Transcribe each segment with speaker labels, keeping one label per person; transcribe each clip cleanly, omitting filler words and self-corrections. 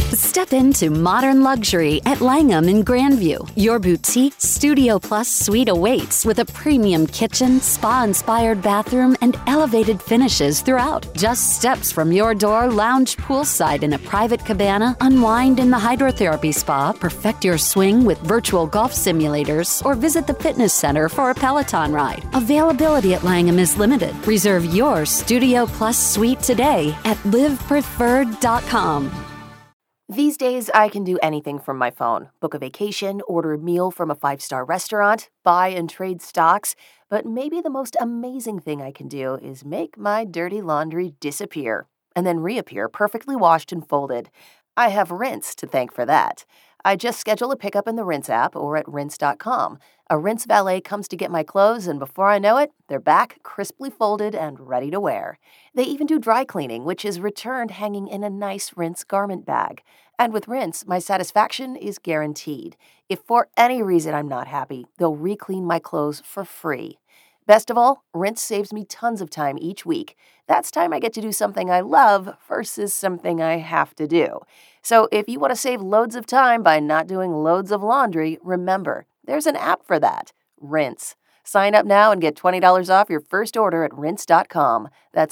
Speaker 1: Step into modern luxury at Langham in Grandview. Your boutique Studio Plus suite awaits with a premium kitchen, spa-inspired bathroom, and elevated finishes throughout. Just steps from your door, lounge poolside in a private cabana, unwind in the hydrotherapy spa, perfect your swing with virtual golf simulators, or visit the fitness center for a Peloton ride. Availability at Langham is limited. Reserve your Studio Plus suite today at livepreferred.com.
Speaker 2: These days, I can do anything from my phone. Book a vacation, order a meal from a 5-star restaurant, buy and trade stocks. But maybe the most amazing thing I can do is make my dirty laundry disappear and then reappear perfectly washed and folded. I have Rinse to thank for that. I just schedule a pickup in the Rinse app or at rinse.com. A Rinse valet comes to get my clothes, and before I know it, they're back, crisply folded and ready to wear. They even do dry cleaning, which is returned hanging in a nice Rinse garment bag. And with Rinse, my satisfaction is guaranteed. If for any reason I'm not happy, they'll re-clean my clothes for free. Best of all, Rinse saves me tons of time each week. That's time I get to do something I love versus something I have to do. So if you want to save loads of time by not doing loads of laundry, remember, there's an app for that, Rinse. Sign up now and get $20 off your first order at rinse.com. That's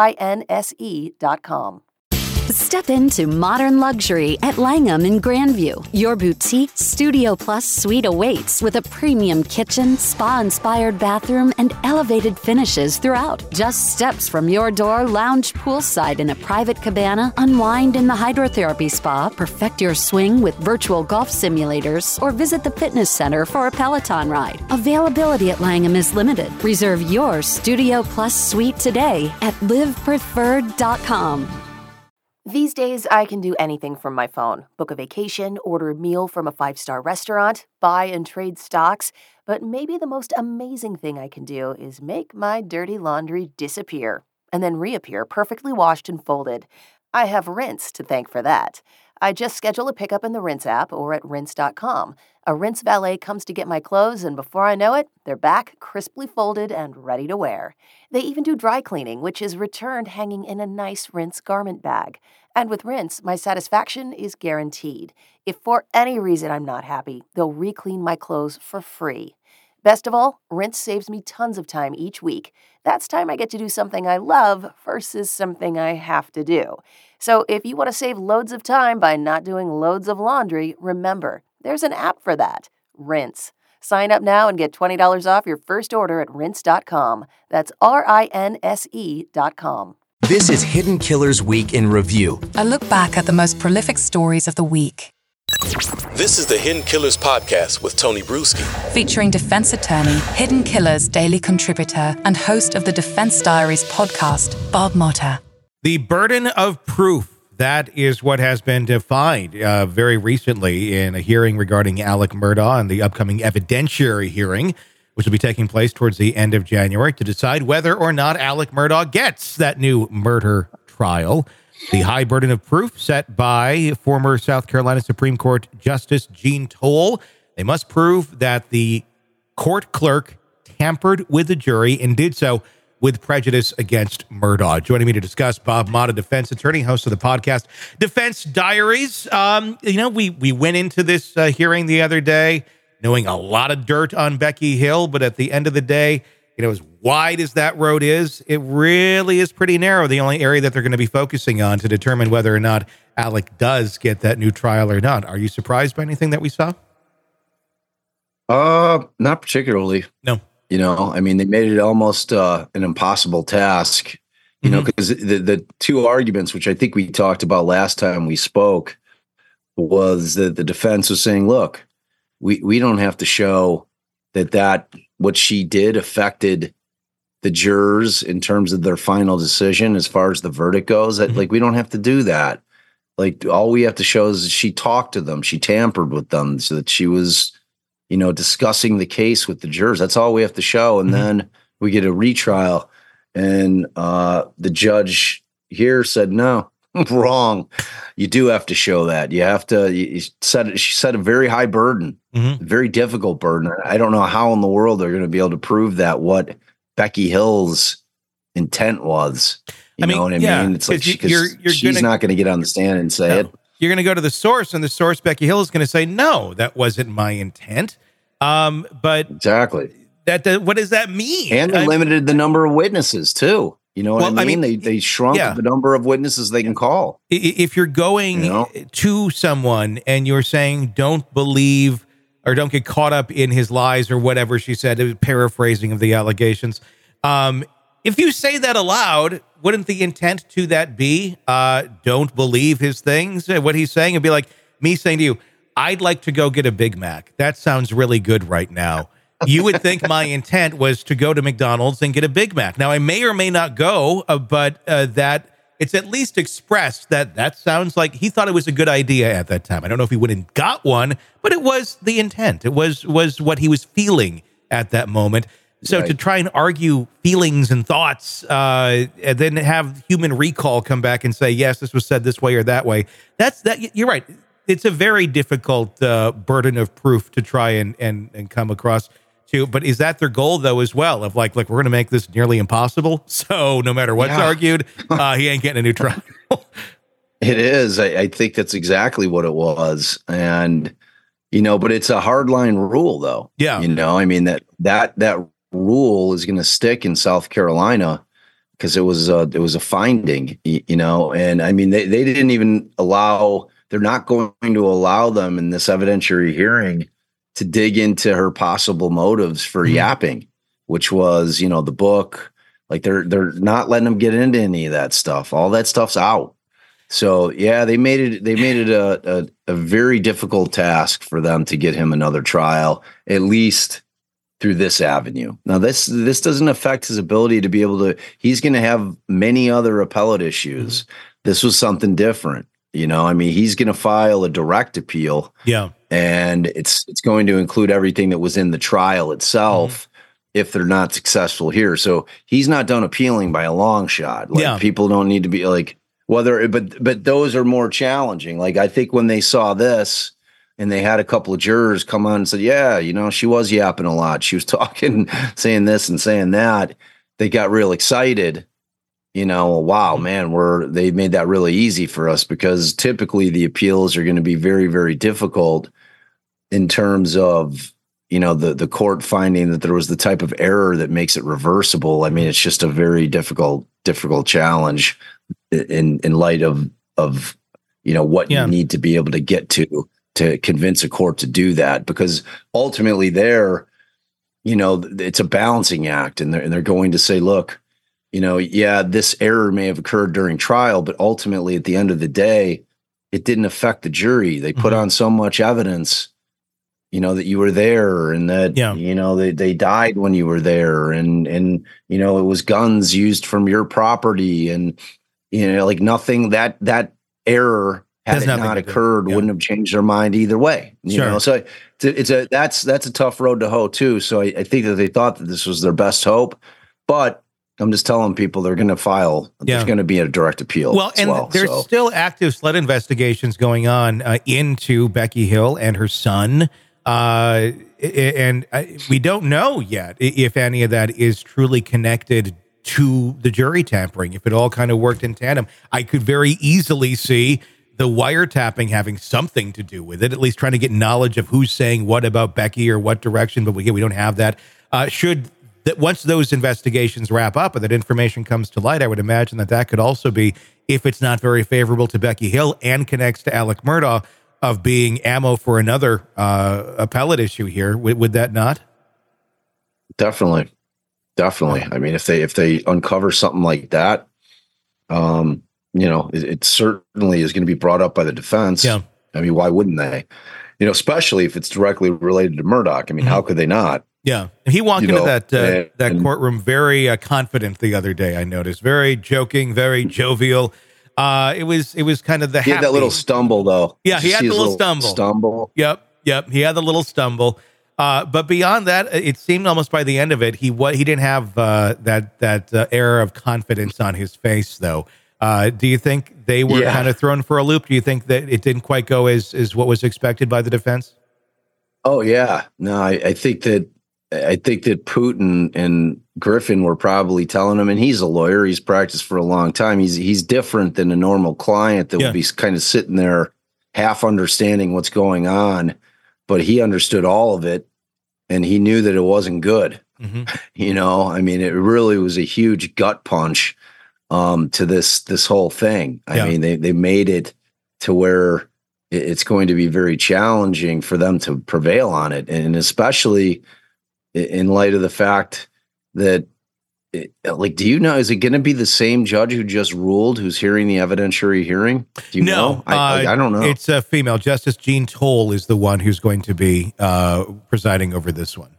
Speaker 2: RINSE.com.
Speaker 1: Step into modern luxury at Langham in Grandview. Your boutique Studio Plus suite awaits with a premium kitchen, spa-inspired bathroom, and elevated finishes throughout. Just steps from your door, lounge poolside in a private cabana, unwind in the hydrotherapy spa, perfect your swing with virtual golf simulators, or visit the fitness center for a Peloton ride. Availability at Langham is limited. Reserve your Studio Plus suite today at livepreferred.com.
Speaker 2: These days, I can do anything from my phone. Book a vacation, order a meal from a 5-star restaurant, buy and trade stocks. But maybe the most amazing thing I can do is make my dirty laundry disappear and then reappear perfectly washed and folded. I have Rinse to thank for that. I just schedule a pickup in the Rinse app or at rinse.com. A Rinse valet comes to get my clothes, and before I know it, they're back, crisply folded and ready to wear. They even do dry cleaning, which is returned hanging in a nice Rinse garment bag. And with Rinse, my satisfaction is guaranteed. If for any reason I'm not happy, they'll re-clean my clothes for free. Best of all, Rinse saves me tons of time each week. That's time I get to do something I love versus something I have to do. So if you want to save loads of time by not doing loads of laundry, remember, there's an app for that, Rinse. Sign up now and get $20 off your first order at rinse.com. That's RINSE.com.
Speaker 3: This is Hidden Killers Week in Review.
Speaker 4: A look back at the most prolific stories of the week.
Speaker 5: This is the Hidden Killers podcast with Tony Bruschi.
Speaker 4: Featuring defense attorney, Hidden Killers daily contributor, and host of the Defense Diaries podcast, Bob Motta.
Speaker 6: The burden of proof. That is what has been defined very recently in a hearing regarding Alec Murdaugh and the upcoming evidentiary hearing, which will be taking place towards the end of January to decide whether or not Alec Murdaugh gets that new murder trial. The high burden of proof set by former South Carolina Supreme Court Justice Jean Toll. They must prove that the court clerk tampered with the jury and did so with prejudice against Murdaugh. Joining me to discuss, Bob Motta, defense attorney, host of the podcast Defense Diaries. We went into this hearing the other day knowing a lot of dirt on Becky Hill, but at the end of the day, as wide as that road is, it really is pretty narrow. The only area that they're going to be focusing on to determine whether or not Alec does get that new trial or not. Are you surprised by anything that we saw?
Speaker 7: Not particularly.
Speaker 6: No.
Speaker 7: They made it almost an impossible task, because the two arguments, which I think we talked about last time we spoke, was that the defense was saying, look, we don't have to show that what she did affected the jurors in terms of their final decision as far as the verdict goes. That we don't have to do that. All we have to show is that she talked to them, she tampered with them, so that she was discussing the case with the jurors. That's all we have to show. And then we get a retrial. And the judge here said, no, wrong. You do have to show that. You have to, she set a very high burden, very difficult burden. I don't know how in the world they're going to be able to prove that what Becky Hill's intent was. You know what I mean? It's like she's not going to get on the stand and say it.
Speaker 6: you're going to go to the source, and the source, Becky Hill, is going to say, no, that wasn't my intent. But
Speaker 7: exactly.
Speaker 6: What does that mean?
Speaker 7: And they limited the number of witnesses too. You know what I mean? They shrunk the number of witnesses they can call.
Speaker 6: If you're going to someone and you're saying, don't believe or don't get caught up in his lies or whatever she said, it was paraphrasing of the allegations. If you say that aloud, wouldn't the intent to that be, don't believe his things, what he's saying? It'd be like me saying to you, I'd like to go get a Big Mac. That sounds really good right now. You would think my intent was to go to McDonald's and get a Big Mac. Now, I may or may not go, but that it's at least expressed that sounds like he thought it was a good idea at that time. I don't know if he would have got one, but it was the intent. It was what he was feeling at that moment. So to try and argue feelings and thoughts, and then have human recall come back and say, yes, this was said this way or that way. You're right. It's a very difficult burden of proof to try and come across. But is that their goal, though, as well? Of like, look, we're going to make this nearly impossible. So no matter what's argued, he ain't getting a new trial.
Speaker 7: It is. I think that's exactly what it was. And, but it's a hardline rule, though.
Speaker 6: Yeah.
Speaker 7: I mean, that rule is going to stick in South Carolina because it was a finding, and I mean, they didn't even they're not going to allow them in this evidentiary hearing to dig into her possible motives for yapping, which was, the book. Like they're not letting them get into any of that stuff. All that stuff's out. So yeah, they made it a very difficult task for them to get him another trial, at least through this avenue. Now this doesn't affect his ability to be able to. He's going to have many other appellate issues. This was something different. I mean, he's going to file a direct appeal.
Speaker 6: Yeah.
Speaker 7: And it's going to include everything that was in the trial itself if they're not successful here. So he's not done appealing by a long shot. People don't need to be like but those are more challenging. Like I think when they saw this and they had a couple of jurors come on and said, yeah, she was yapping a lot. She was talking, saying this and saying that. They got real excited. Wow, man, they made that really easy for us because typically the appeals are going to be very, very difficult in terms of, the court finding that there was the type of error that makes it reversible. I mean, it's just a very difficult challenge in light of what you need to be able to get to convince a court to do that, because ultimately it's a balancing act and they're going to say, look, this error may have occurred during trial, but ultimately at the end of the day, it didn't affect the jury. They put on so much evidence, that you were there and that, they died when you were there and, it was guns used from your property and, like nothing that error had it not occurred wouldn't have changed their mind either way. So that's a tough road to hoe too. So I think that they thought that this was their best hope, but I'm just telling people they're going to file. There's going to be a direct appeal.
Speaker 6: There's still active SLED investigations going on into Becky Hill and her son. We don't know yet if any of that is truly connected to the jury tampering, if it all kind of worked in tandem. I could very easily see the wiretapping having something to do with it, at least trying to get knowledge of who's saying what about Becky or what direction, but we don't have that. Once those investigations wrap up and that information comes to light, I would imagine that could also be, if it's not very favorable to Becky Hill and connects to Alec Murdaugh, of being ammo for another appellate issue here. Would that not?
Speaker 7: Definitely. I mean, if they uncover something like that, it certainly is going to be brought up by the defense.
Speaker 6: Yeah.
Speaker 7: I mean, why wouldn't they? Especially if it's directly related to Murdaugh. I mean, how could they not?
Speaker 6: Yeah. He walked into that courtroom very confident the other day, I noticed. Very joking, very jovial. It was kind of
Speaker 7: he had that little stumble, though.
Speaker 6: Yeah, he had the little stumble. Yep. He had the little stumble. But beyond that, it seemed almost by the end of it, he didn't have that air of confidence on his face, though. Do you think they were kind of thrown for a loop? Do you think that it didn't quite go as what was expected by the defense?
Speaker 7: Oh yeah, no, I think that Putin and Griffin were probably telling him, and he's a lawyer, he's practiced for a long time. He's different than a normal client that would be kind of sitting there, half understanding what's going on, but he understood all of it, and he knew that it wasn't good. I mean, it really was a huge gut punch to this whole thing. I mean, they made it to where it's going to be very challenging for them to prevail on it, and especially in light of the fact that, do you know, is it going to be the same judge who just ruled who's hearing the evidentiary hearing? Do you know? I don't know.
Speaker 6: It's a female. Justice Jean Toll is the one who's going to be presiding over this one.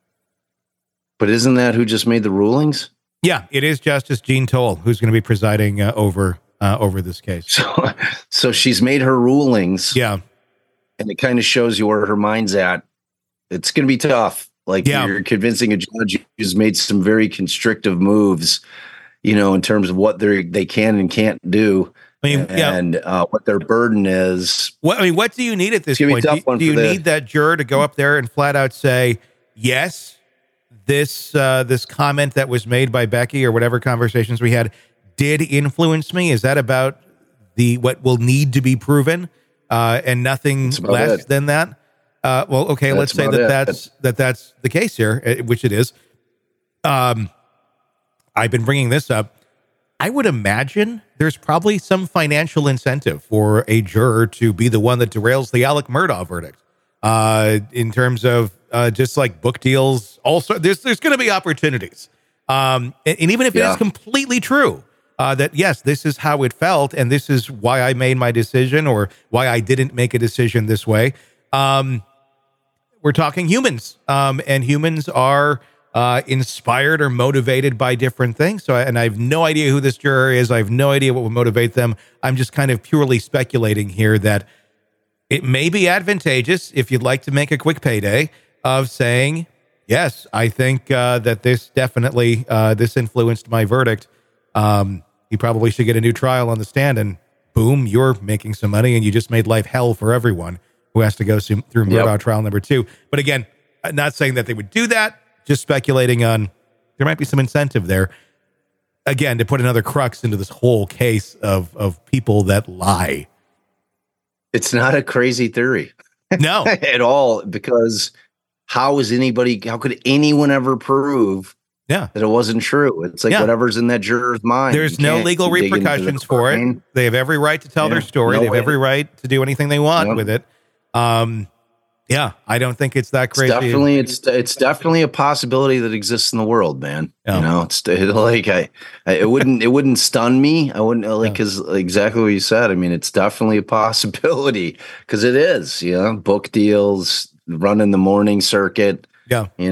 Speaker 7: But isn't that who just made the rulings?
Speaker 6: Yeah, it is Justice Jean Toll who's going to be presiding over this case.
Speaker 7: So she's made her rulings.
Speaker 6: Yeah.
Speaker 7: And it kind of shows you where her mind's at. It's going to be tough. You're convincing a judge who's made some very constrictive moves, in terms of what they can and can't do. And what their burden is.
Speaker 6: What do you need at this point? Do you need that juror to go up there and flat out say, yes, this comment that was made by Becky or whatever conversations we had did influence me? Is that about what will need to be proven and nothing less than that? Well, okay, let's say that's the case here, which it is. I've been bringing this up. I would imagine there's probably some financial incentive for a juror to be the one that derails the Alec Murdaugh verdict. In terms of just like book deals, also there's going to be opportunities. And even if it is completely true that yes, this is how it felt, and this is why I made my decision, or why I didn't make a decision this way. We're talking humans, and humans are inspired or motivated by different things. So, and I have no idea who this juror is. I have no idea what would motivate them. I'm just kind of purely speculating here that it may be advantageous if you'd like to make a quick payday of saying, yes, I think that this definitely this influenced my verdict. You probably should get a new trial on the stand, and boom, you're making some money, and you just made life hell for everyone who has to go through Murdaugh trial number 2. But again, I'm not saying that they would do that, just speculating on there might be some incentive there. Again, to put another crux into this whole case of people that lie.
Speaker 7: It's not a crazy theory.
Speaker 6: No.
Speaker 7: At all, because how could anyone ever prove that it wasn't true? It's like whatever's in that juror's mind.
Speaker 6: There's no legal repercussions for it. They have every right to tell their story. They have every right to do anything they want with it. I don't think it's that crazy.
Speaker 7: It's definitely a possibility that exists in the world, man. It wouldn't stun me. I wouldn't because exactly what you said. I mean, it's definitely a possibility because it is, book deals, running the morning circuit. Yeah. I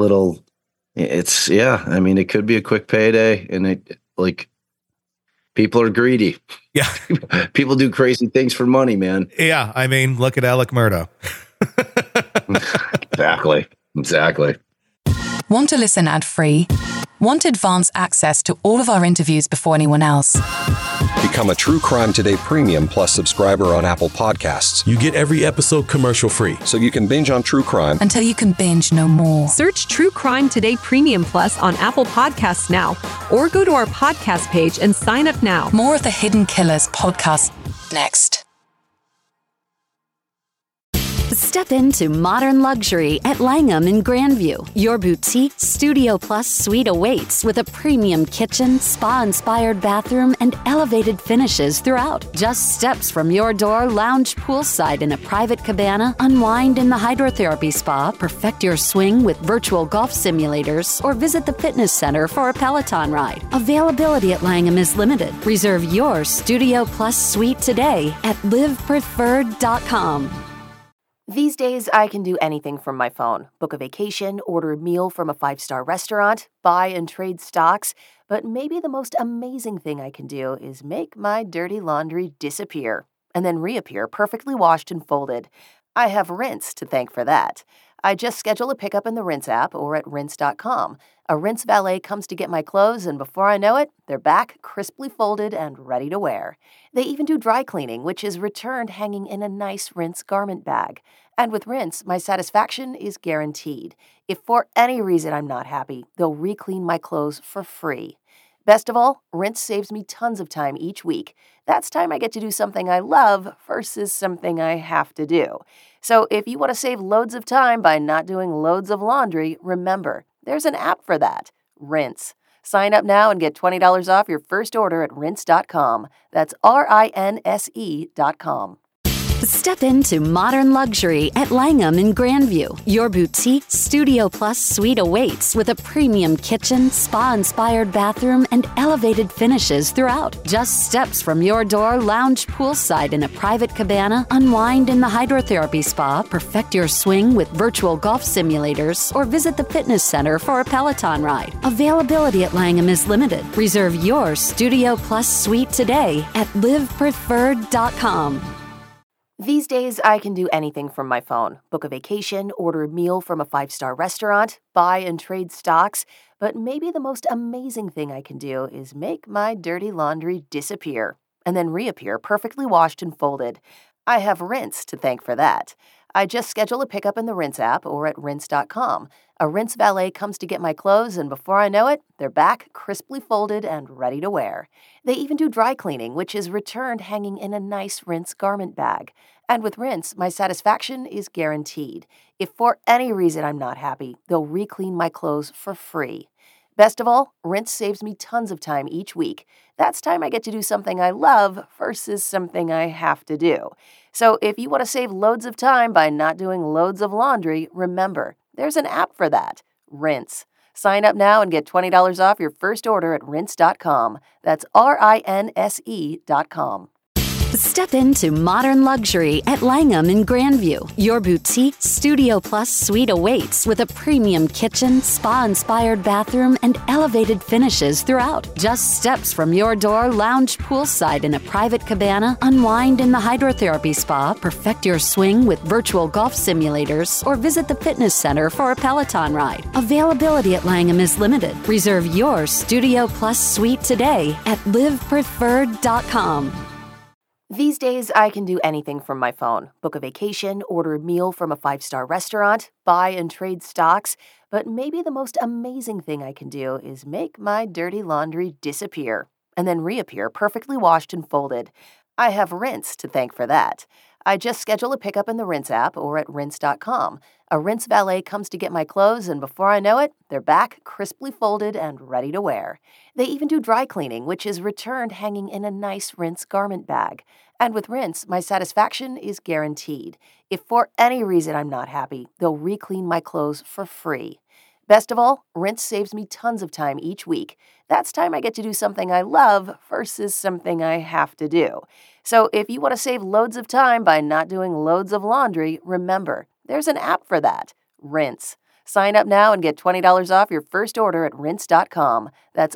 Speaker 7: mean, it could be a quick payday, and people are greedy. Yeah. People do crazy things for money, man.
Speaker 6: Yeah. I mean, look at Alec Murdaugh.
Speaker 7: Exactly.
Speaker 4: Want to listen ad-free? Want advanced access to all of our interviews before anyone else?
Speaker 8: Become a True Crime Today Premium Plus subscriber on Apple Podcasts.
Speaker 5: You get every episode commercial-free,
Speaker 8: so you can binge on true crime
Speaker 4: until you can binge no more.
Speaker 9: Search True Crime Today Premium Plus on Apple Podcasts now, or go to our podcast page and sign up now.
Speaker 4: More of the Hidden Killers podcast next.
Speaker 1: Step into modern luxury at Langham in Grandview. Your boutique Studio Plus suite awaits with a premium kitchen, spa-inspired bathroom, and elevated finishes throughout. Just steps from your door, lounge poolside in a private cabana, unwind in the hydrotherapy spa, perfect your swing with virtual golf simulators, or visit the fitness center for a Peloton ride. Availability at Langham is limited. Reserve your Studio Plus suite today at livepreferred.com.
Speaker 2: These days, I can do anything from my phone. Book a vacation, order a meal from a 5-star restaurant, buy and trade stocks. But maybe the most amazing thing I can do is make my dirty laundry disappear and then reappear perfectly washed and folded. I have Rinse to thank for that. I just schedule a pickup in the Rinse app or at rinse.com. A Rinse valet comes to get my clothes, and before I know it, they're back, crisply folded and ready to wear. They even do dry cleaning, which is returned hanging in a nice Rinse garment bag. And with Rinse, my satisfaction is guaranteed. If for any reason I'm not happy, they'll re-clean my clothes for free. Best of all, Rinse saves me tons of time each week. That's time I get to do something I love versus something I have to do. So if you want to save loads of time by not doing loads of laundry, remember, there's an app for that, Rinse. Sign up now and get $20 off your first order at rinse.com. That's RINSE.com.
Speaker 1: Step into modern luxury at Langham in Grandview. Your boutique Studio Plus suite awaits with a premium kitchen, spa-inspired bathroom, and elevated finishes throughout. Just steps from your door, lounge poolside in a private cabana, unwind in the hydrotherapy spa, perfect your swing with virtual golf simulators, or visit the fitness center for a Peloton ride. Availability at Langham is limited. Reserve your Studio Plus suite today at livepreferred.com.
Speaker 2: These days, I can do anything from my phone. Book a vacation, order a meal from a 5-star restaurant, buy and trade stocks. But maybe the most amazing thing I can do is make my dirty laundry disappear and then reappear perfectly washed and folded. I have Rinse to thank for that. I just schedule a pickup in the Rinse app or at rinse.com. A Rinse valet comes to get my clothes, and before I know it, they're back, crisply folded and ready to wear. They even do dry cleaning, which is returned hanging in a nice Rinse garment bag. And with Rinse, my satisfaction is guaranteed. If for any reason I'm not happy, they'll re-clean my clothes for free. Best of all, Rinse saves me tons of time each week. That's time I get to do something I love versus something I have to do. So if you want to save loads of time by not doing loads of laundry, remember, there's an app for that, Rinse. Sign up now and get $20 off your first order at rinse.com. That's RINSE.com.
Speaker 1: Step into modern luxury at Langham in Grandview. Your boutique Studio Plus suite awaits with a premium kitchen, spa-inspired bathroom, and elevated finishes throughout. Just steps from your door, lounge poolside in a private cabana, unwind in the hydrotherapy spa, perfect your swing with virtual golf simulators, or visit the fitness center for a Peloton ride. Availability at Langham is limited. Reserve your Studio Plus suite today at livepreferred.com.
Speaker 2: These days, I can do anything from my phone. Book a vacation, order a meal from a 5-star restaurant, buy and trade stocks. But maybe the most amazing thing I can do is make my dirty laundry disappear and then reappear perfectly washed and folded. I have Rinse to thank for that. I just schedule a pickup in the Rinse app or at rinse.com. A Rinse valet comes to get my clothes, and before I know it, they're back, crisply folded and ready to wear. They even do dry cleaning, which is returned hanging in a nice Rinse garment bag. And with Rinse, my satisfaction is guaranteed. If for any reason I'm not happy, they'll re-clean my clothes for free. Best of all, Rinse saves me tons of time each week. That's time I get to do something I love versus something I have to do. So if you want to save loads of time by not doing loads of laundry, remember, there's an app for that, Rinse. Sign up now and get $20 off your first order at rinse.com. That's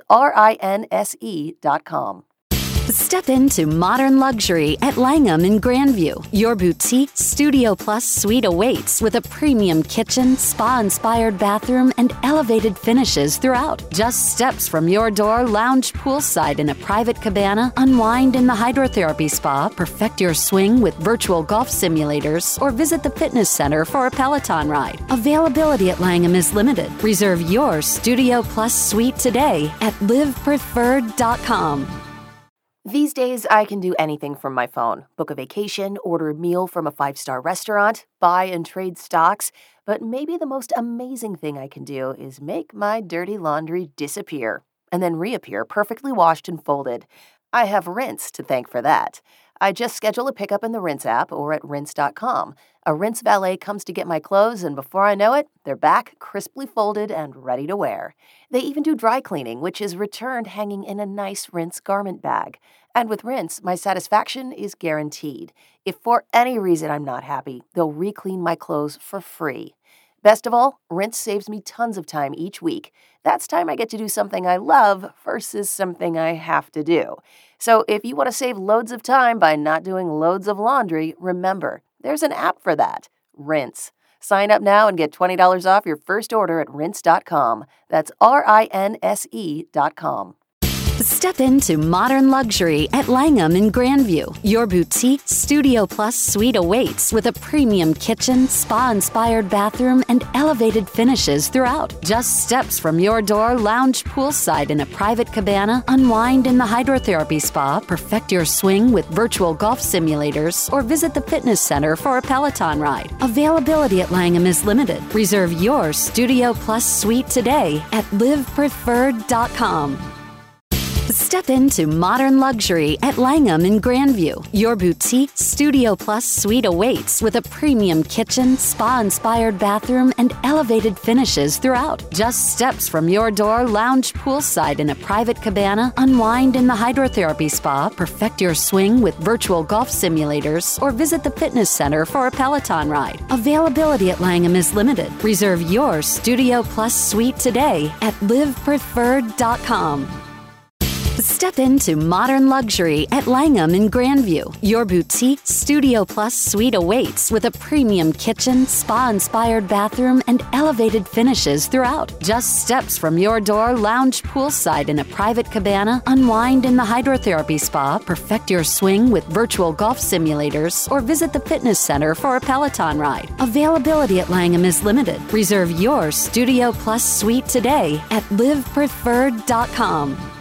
Speaker 2: RINSE.com.
Speaker 1: Step into modern luxury at Langham in Grandview. Your boutique Studio Plus suite awaits with a premium kitchen, spa-inspired bathroom, and elevated finishes throughout. Just steps from your door, lounge poolside in a private cabana, unwind in the hydrotherapy spa, perfect your swing with virtual golf simulators, or visit the fitness center for a Peloton ride. Availability at Langham is limited. Reserve your Studio Plus suite today at livepreferred.com.
Speaker 2: These days, I can do anything from my phone. Book a vacation, order a meal from a 5-star restaurant, buy and trade stocks. But maybe the most amazing thing I can do is make my dirty laundry disappear and then reappear perfectly washed and folded. I have Rinse to thank for that. I just schedule a pickup in the Rinse app or at rinse.com. A Rinse valet comes to get my clothes, and before I know it, they're back, crisply folded and ready to wear. They even do dry cleaning, which is returned hanging in a nice Rinse garment bag. And with Rinse, my satisfaction is guaranteed. If for any reason I'm not happy, they'll re-clean my clothes for free. Best of all, Rinse saves me tons of time each week. That's time I get to do something I love versus something I have to do. So if you want to save loads of time by not doing loads of laundry, remember, there's an app for that, Rinse. Sign up now and get $20 off your first order at rinse.com. That's RINSE.com.
Speaker 1: Step into modern luxury at Langham in Grandview. Your boutique Studio Plus suite awaits with a premium kitchen, spa-inspired bathroom, and elevated finishes throughout. Just steps from your door, lounge poolside in a private cabana, unwind in the hydrotherapy spa, perfect your swing with virtual golf simulators, or visit the fitness center for a Peloton ride. Availability at Langham is limited. Reserve your Studio Plus suite today at livepreferred.com. Step into modern luxury at Langham in Grandview. Your boutique Studio Plus suite awaits with a premium kitchen, spa-inspired bathroom, and elevated finishes throughout. Just steps from your door, lounge poolside in a private cabana, unwind in the hydrotherapy spa, perfect your swing with virtual golf simulators, or visit the fitness center for a Peloton ride. Availability at Langham is limited. Reserve your Studio Plus suite today at livepreferred.com. Step into modern luxury at Langham in Grandview. Your boutique Studio Plus suite awaits with a premium kitchen, spa-inspired bathroom, and elevated finishes throughout. Just steps from your door, lounge poolside in a private cabana, unwind in the hydrotherapy spa, perfect your swing with virtual golf simulators, or visit the fitness center for a Peloton ride. Availability at Langham is limited. Reserve your Studio Plus suite today at livepreferred.com.